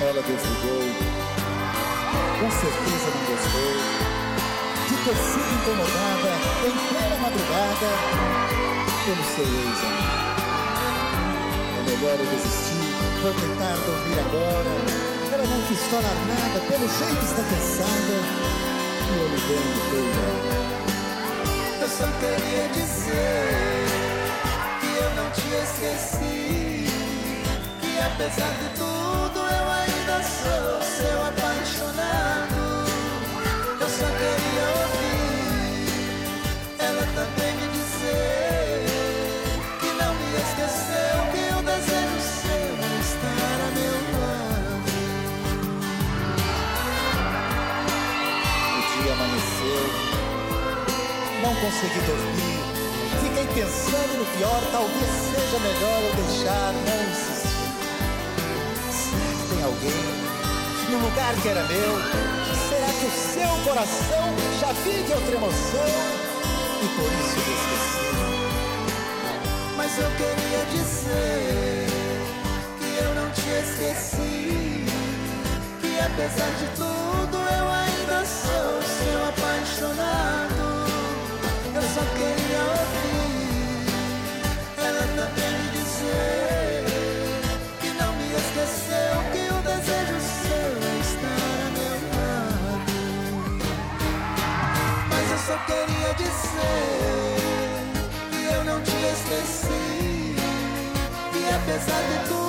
Ela desligou, com certeza não gostou de ter sido incomodada em plena madrugada pelo seu ex-amigo. É melhor eu desistir, vou tentar dormir agora. Ela não quis falar nada, pelo jeito está cansada, e eu me dando toda. Eu só queria dizer que eu não te esqueci, que apesar de tudo eu ainda sou seu apaixonado. Eu só queria ouvir ela também me dizer que não me esqueceu, que o desejo seu é estar a meu lado. O dia amanheceu, não consegui dormir, fiquei pensando no pior, talvez seja melhor eu deixar, não insistir. Será que tem alguém no lugar que era meu? Será que o seu coração já vive outra emoção e por isso me esqueci? Mas eu queria dizer que eu não te esqueci, que apesar de tudo eu ainda sou seu apaixonado. Eu só queria ouvir ela também me dizer que não me esqueceu, que o desejo seu é estar a meu lado. Mas eu só queria dizer que eu não te esqueci, que apesar de tudo